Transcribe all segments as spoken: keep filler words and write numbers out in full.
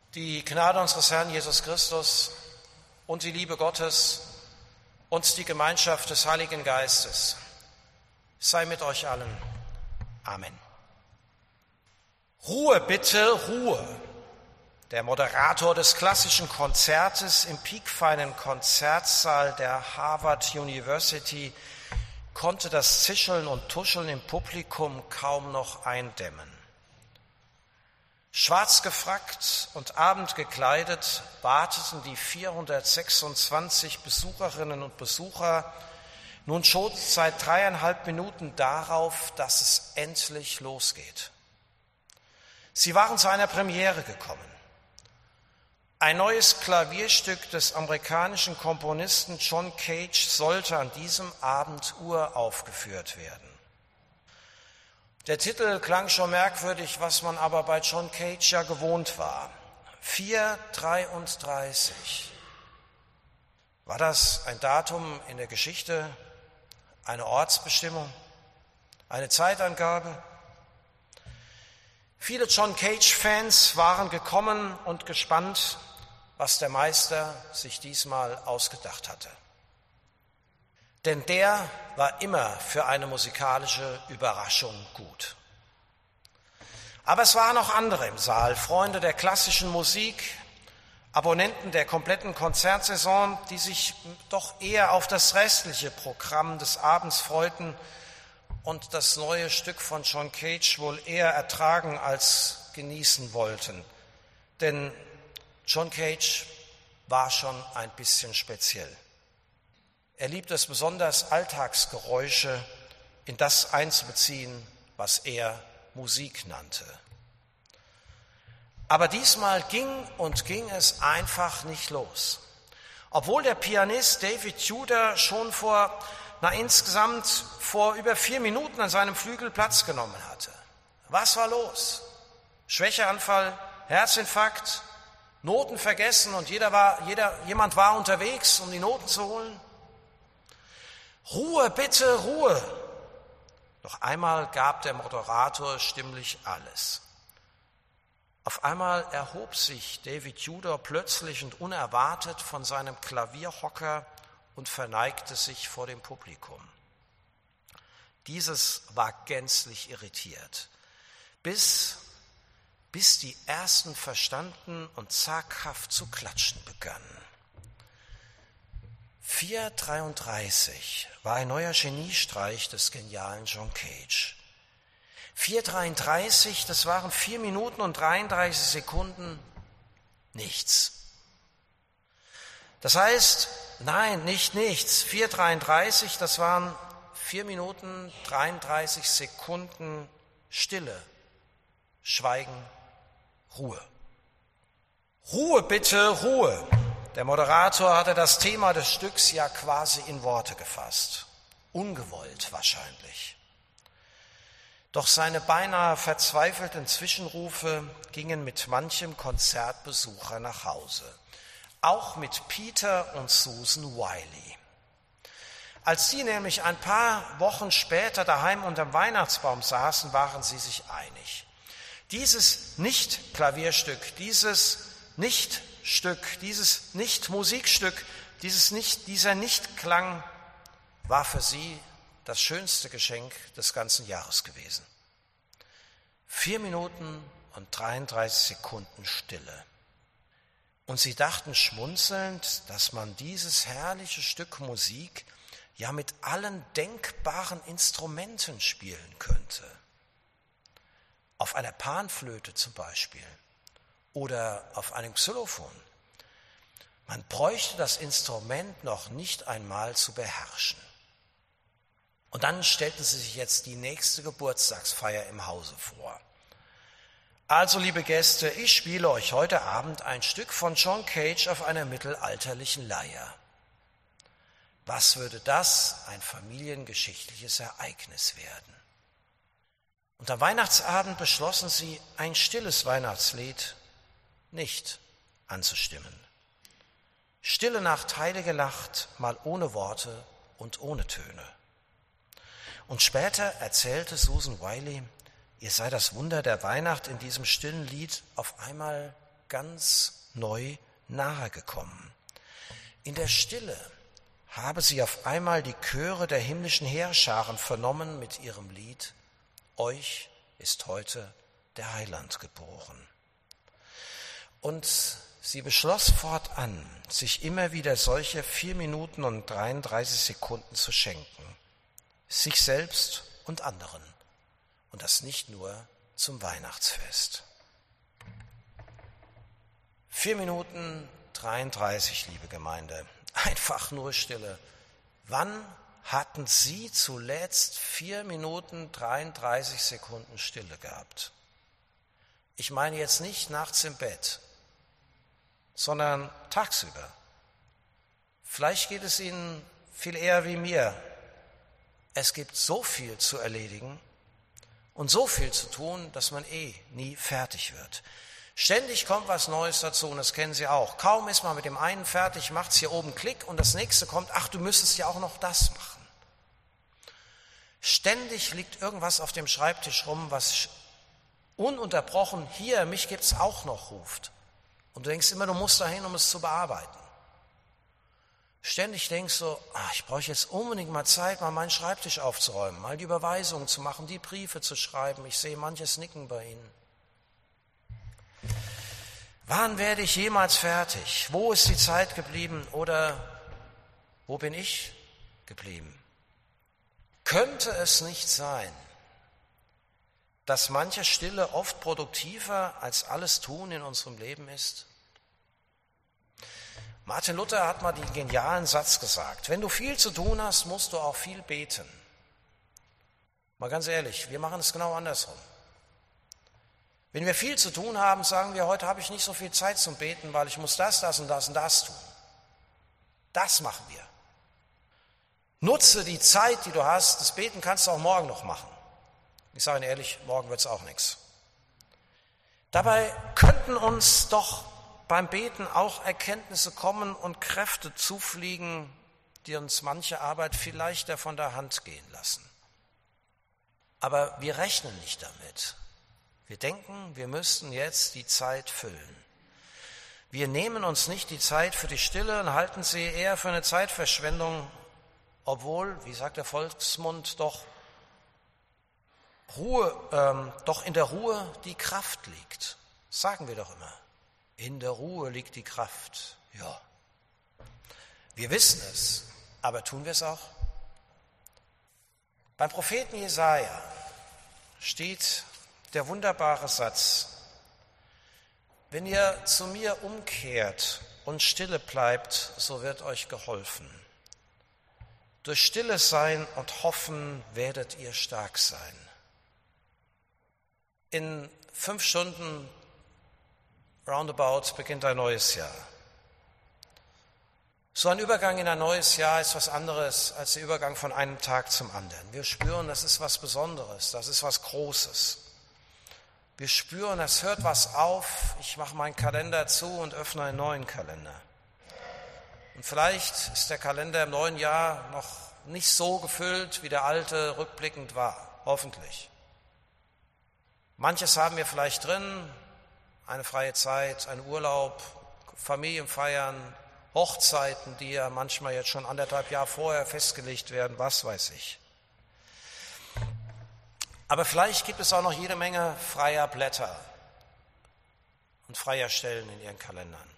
Die Gnade unseres Herrn Jesus Christus und die Liebe Gottes und die Gemeinschaft des Heiligen Geistes sei mit euch allen. Amen. Ruhe bitte, Ruhe. Der Moderator des klassischen Konzertes im piekfeinen Konzertsaal der Harvard University konnte das Zischeln und Tuscheln im Publikum kaum noch eindämmen. Schwarz gefrackt und abendgekleidet warteten die vierhundertsechsundzwanzig Besucherinnen und Besucher nun schon seit dreieinhalb Minuten darauf, dass es endlich losgeht. Sie waren zu einer Premiere gekommen. Ein neues Klavierstück des amerikanischen Komponisten John Cage sollte an diesem Abend uraufgeführt werden. Der Titel klang schon merkwürdig, was man aber bei John Cage ja gewohnt war. vier dreiunddreißig. War das ein Datum in der Geschichte, eine Ortsbestimmung, eine Zeitangabe? Viele John Cage-Fans waren gekommen und gespannt, was der Meister sich diesmal ausgedacht hatte. Denn der war immer für eine musikalische Überraschung gut. Aber es waren auch andere im Saal, Freunde der klassischen Musik, Abonnenten der kompletten Konzertsaison, die sich doch eher auf das restliche Programm des Abends freuten und das neue Stück von John Cage wohl eher ertragen als genießen wollten. Denn John Cage war schon ein bisschen speziell. Er liebt es besonders, Alltagsgeräusche in das einzubeziehen, was er Musik nannte. Aber diesmal ging und ging es einfach nicht los. Obwohl der Pianist David Tudor schon vor, na insgesamt vor über vier Minuten an seinem Flügel Platz genommen hatte. Was war los? Schwächeanfall, Herzinfarkt, Noten vergessen und jeder war, jeder, jemand war unterwegs, um die Noten zu holen? Ruhe, bitte, Ruhe! Doch einmal gab der Moderator stimmlich alles. Auf einmal erhob sich David Tudor plötzlich und unerwartet von seinem Klavierhocker und verneigte sich vor dem Publikum. Dieses war gänzlich irritiert, bis, bis die Ersten verstanden und zaghaft zu klatschen begannen. vier dreiunddreißig war ein neuer Geniestreich des genialen John Cage. vier dreiunddreißig, das waren vier Minuten und dreiunddreißig Sekunden nichts. Das heißt, nein, nicht nichts. vier dreiunddreißig, das waren vier Minuten, dreiunddreißig Sekunden Stille, Schweigen, Ruhe. Ruhe bitte, Ruhe. Der Moderator hatte das Thema des Stücks ja quasi in Worte gefasst. Ungewollt wahrscheinlich. Doch seine beinahe verzweifelten Zwischenrufe gingen mit manchem Konzertbesucher nach Hause. Auch mit Peter und Susan Wiley. Als sie nämlich ein paar Wochen später daheim unterm Weihnachtsbaum saßen, waren sie sich einig. Dieses Nicht-Klavierstück, dieses Nicht-Stück, dieses Nicht-Musikstück, dieses Nicht, dieser Nicht-Klang war für sie das schönste Geschenk des ganzen Jahres gewesen. Vier Minuten und dreiunddreißig Sekunden Stille. Und sie dachten schmunzelnd, dass man dieses herrliche Stück Musik ja mit allen denkbaren Instrumenten spielen könnte. Auf einer Panflöte zum Beispiel oder auf einem Xylophon. Man bräuchte das Instrument noch nicht einmal zu beherrschen. Und dann stellten sie sich jetzt die nächste Geburtstagsfeier im Hause vor. Also, liebe Gäste, ich spiele euch heute Abend ein Stück von John Cage auf einer mittelalterlichen Leier. Was würde das ein familiengeschichtliches Ereignis werden? Und am Weihnachtsabend beschlossen sie, ein stilles Weihnachtslied nicht anzustimmen. Stille Nacht, heilige Nacht, mal ohne Worte und ohne Töne. Und später erzählte Susan Wiley, ihr sei das Wunder der Weihnacht in diesem stillen Lied auf einmal ganz neu nahegekommen. In der Stille habe sie auf einmal die Chöre der himmlischen Heerscharen vernommen mit ihrem Lied: Euch ist heute der Heiland geboren. Und sie beschloss fortan, sich immer wieder solche vier Minuten und dreiunddreißig Sekunden zu schenken, sich selbst und anderen, und das nicht nur zum Weihnachtsfest. Vier Minuten dreiunddreißig, liebe Gemeinde, einfach nur Stille. Wann hatten Sie zuletzt vier Minuten dreiunddreißig Sekunden Stille gehabt? Ich meine jetzt nicht nachts im Bett, sondern tagsüber. Vielleicht geht es Ihnen viel eher wie mir. Es gibt so viel zu erledigen und so viel zu tun, dass man eh nie fertig wird. Ständig kommt was Neues dazu und das kennen Sie auch. Kaum ist man mit dem einen fertig, macht es hier oben Klick und das nächste kommt: Ach, du müsstest ja auch noch das machen. Ständig liegt irgendwas auf dem Schreibtisch rum, was ununterbrochen: Hier, mich gibt's auch noch, ruft. Und du denkst immer, du musst dahin, um es zu bearbeiten. Ständig denkst du: ach, ich brauche jetzt unbedingt mal Zeit, mal meinen Schreibtisch aufzuräumen, mal die Überweisungen zu machen, die Briefe zu schreiben. Ich sehe manches Nicken bei Ihnen. Wann werde ich jemals fertig? Wo ist die Zeit geblieben oder wo bin ich geblieben? Könnte es nicht sein, dass manche Stille oft produktiver als alles Tun in unserem Leben ist? Martin Luther hat mal den genialen Satz gesagt: Wenn du viel zu tun hast, musst du auch viel beten. Mal ganz ehrlich, wir machen es genau andersrum. Wenn wir viel zu tun haben, sagen wir: Heute habe ich nicht so viel Zeit zum Beten, weil ich muss das, das und das und das tun. Das machen wir. Nutze die Zeit, die du hast. Das Beten kannst du auch morgen noch machen. Ich sage Ihnen ehrlich, morgen wird es auch nichts. Dabei könnten uns doch beim Beten auch Erkenntnisse kommen und Kräfte zufliegen, die uns manche Arbeit vielleicht von der Hand gehen lassen. Aber wir rechnen nicht damit. Wir denken, wir müssten jetzt die Zeit füllen. Wir nehmen uns nicht die Zeit für die Stille und halten sie eher für eine Zeitverschwendung, obwohl, wie sagt der Volksmund, doch Ruhe, ähm, doch in der Ruhe die Kraft liegt. Das sagen wir doch immer. In der Ruhe liegt die Kraft. Ja. Wir wissen es, aber tun wir es auch? Beim Propheten Jesaja steht der wunderbare Satz: Wenn ihr zu mir umkehrt und stille bleibt, so wird euch geholfen. Durch Stilles Sein und Hoffen werdet ihr stark sein. In fünf Stunden roundabout beginnt ein neues Jahr. So ein Übergang in ein neues Jahr ist was anderes als der Übergang von einem Tag zum anderen. Wir spüren, das ist was Besonderes, das ist was Großes. Wir spüren, es hört was auf. Ich mache meinen Kalender zu und öffne einen neuen Kalender. Und vielleicht ist der Kalender im neuen Jahr noch nicht so gefüllt, wie der alte rückblickend war. Hoffentlich. Manches haben wir vielleicht drin: eine freie Zeit, ein Urlaub, Familienfeiern, Hochzeiten, die ja manchmal jetzt schon anderthalb Jahre vorher festgelegt werden, was weiß ich. Aber vielleicht gibt es auch noch jede Menge freier Blätter und freier Stellen in Ihren Kalendern.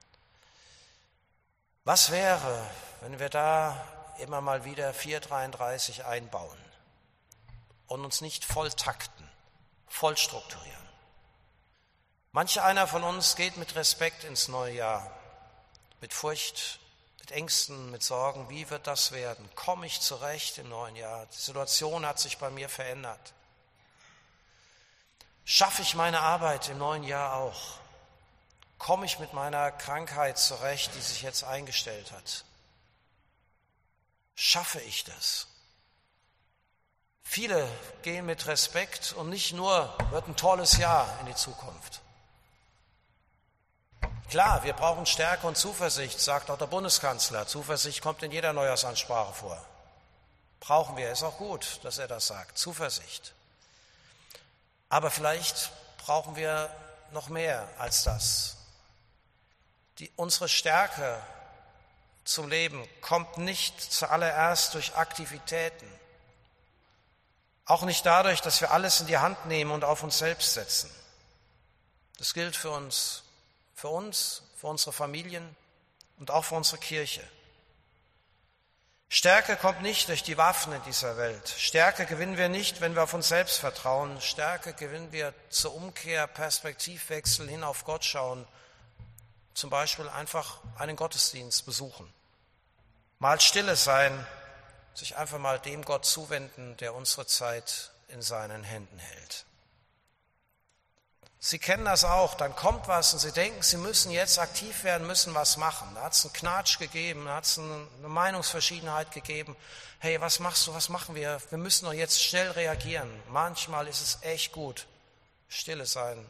Was wäre, wenn wir da immer mal wieder vier dreiunddreißig einbauen und uns nicht voll takten, voll strukturieren? Manch einer von uns geht mit Respekt ins neue Jahr, mit Furcht, mit Ängsten, mit Sorgen. Wie wird das werden? Komme ich zurecht im neuen Jahr? Die Situation hat sich bei mir verändert. Schaffe ich meine Arbeit im neuen Jahr auch? Komme ich mit meiner Krankheit zurecht, die sich jetzt eingestellt hat? Schaffe ich das? Viele gehen mit Respekt und nicht nur, wird ein tolles Jahr in die Zukunft. Klar, wir brauchen Stärke und Zuversicht, sagt auch der Bundeskanzler. Zuversicht kommt in jeder Neujahrsansprache vor. Brauchen wir, ist auch gut, dass er das sagt, Zuversicht. Aber vielleicht brauchen wir noch mehr als das. Die, unsere Stärke zum Leben kommt nicht zuallererst durch Aktivitäten, auch nicht dadurch, dass wir alles in die Hand nehmen und auf uns selbst setzen. Das gilt für uns, für uns, für unsere Familien und auch für unsere Kirche. Stärke kommt nicht durch die Waffen in dieser Welt. Stärke gewinnen wir nicht, wenn wir auf uns selbst vertrauen. Stärke gewinnen wir zur Umkehr, Perspektivwechsel, hin auf Gott schauen. Zum Beispiel einfach einen Gottesdienst besuchen. Mal stille sein, sich einfach mal dem Gott zuwenden, der unsere Zeit in seinen Händen hält. Sie kennen das auch, dann kommt was und Sie denken, Sie müssen jetzt aktiv werden, müssen was machen. Da hat es einen Knatsch gegeben, da hat es eine Meinungsverschiedenheit gegeben. Hey, was machst du, was machen wir? Wir müssen doch jetzt schnell reagieren. Manchmal ist es echt gut, stille sein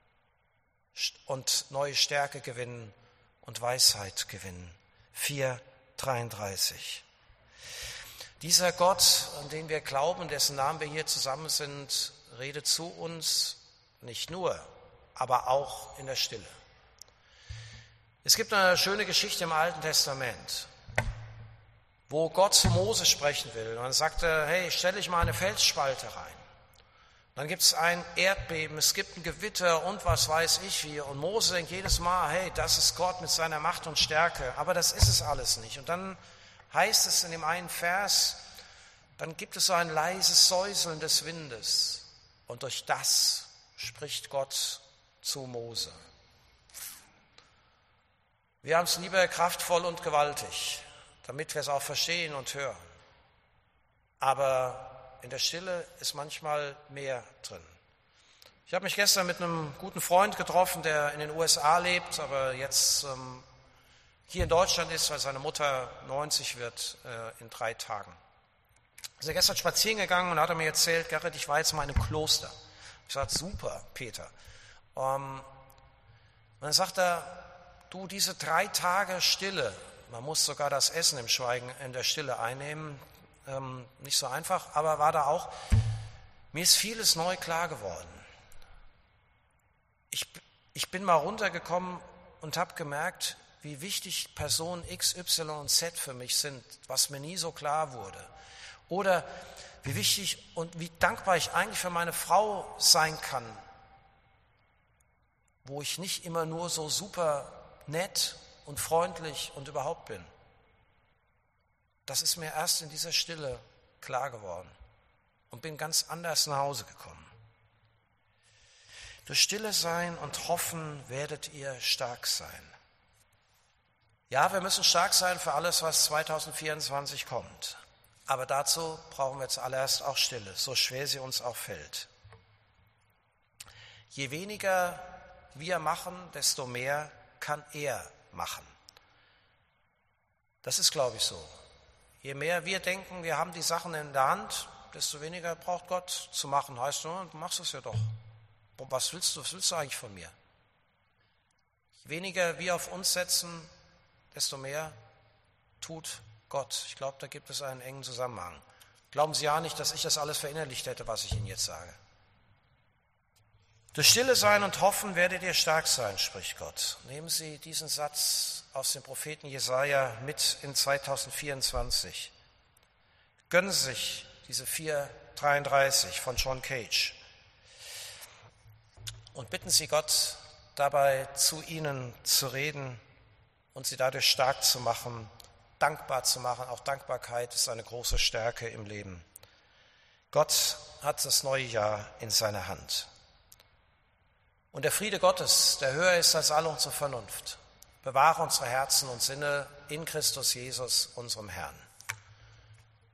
und neue Stärke gewinnen und Weisheit gewinnen. vier dreiunddreißig. Dieser Gott, an den wir glauben, dessen Namen wir hier zusammen sind, redet zu uns, nicht nur, aber auch in der Stille. Es gibt eine schöne Geschichte im Alten Testament, wo Gott zu Mose sprechen will. Und dann sagt er, hey, stell dich mal eine Felsspalte rein. Dann gibt es ein Erdbeben, es gibt ein Gewitter und was weiß ich wie. Und Mose denkt jedes Mal, hey, das ist Gott mit seiner Macht und Stärke. Aber das ist es alles nicht. Und dann heißt es in dem einen Vers, dann gibt es so ein leises Säuseln des Windes. Und durch das spricht Gott zu Mose. Wir haben es lieber kraftvoll und gewaltig, damit wir es auch verstehen und hören. Aber in der Stille ist manchmal mehr drin. Ich habe mich gestern mit einem guten Freund getroffen, der in den U S A lebt, aber jetzt ähm, hier in Deutschland ist, weil seine Mutter neunzig wird äh, in drei Tagen. Wir sind gestern spazieren gegangen und hat er mir erzählt, Gerrit, ich war jetzt mal in einem Kloster. Ich sagte, super, Peter. Um, und dann sagt er, du, diese drei Tage Stille, man muss sogar das Essen im Schweigen in der Stille einnehmen, ähm, nicht so einfach, aber war da auch, mir ist vieles neu klar geworden. Ich, ich bin mal runtergekommen und habe gemerkt, wie wichtig Personen X, Y und Z für mich sind, was mir nie so klar wurde. Oder wie wichtig und wie dankbar ich eigentlich für meine Frau sein kann, wo ich nicht immer nur so super nett und freundlich und überhaupt bin. Das ist mir erst in dieser Stille klar geworden und bin ganz anders nach Hause gekommen. Durch Stille sein und hoffen werdet ihr stark sein. Ja, wir müssen stark sein für alles, was zweitausendvierundzwanzig kommt. Aber dazu brauchen wir zuallererst auch Stille, so schwer sie uns auch fällt. Je weniger wir machen, desto mehr kann er machen. Das ist, glaube ich, so. Je mehr wir denken, wir haben die Sachen in der Hand, desto weniger braucht Gott zu machen. Heißt nur, du machst es ja doch. Was willst du, was willst du eigentlich von mir? Je weniger wir auf uns setzen, desto mehr tut Gott. Ich glaube, da gibt es einen engen Zusammenhang. Glauben Sie ja nicht, dass ich das alles verinnerlicht hätte, was ich Ihnen jetzt sage. Durch Stille sein und hoffen werdet ihr stark sein, spricht Gott. Nehmen Sie diesen Satz aus dem Propheten Jesaja mit in zweitausendvierundzwanzig. Gönnen Sie sich diese vier dreiunddreißig von John Cage und bitten Sie Gott dabei, zu Ihnen zu reden und Sie dadurch stark zu machen, dankbar zu machen. Auch Dankbarkeit ist eine große Stärke im Leben. Gott hat das neue Jahr in seiner Hand. Und der Friede Gottes, der höher ist als alle unsere Vernunft, bewahre unsere Herzen und Sinne in Christus Jesus, unserem Herrn.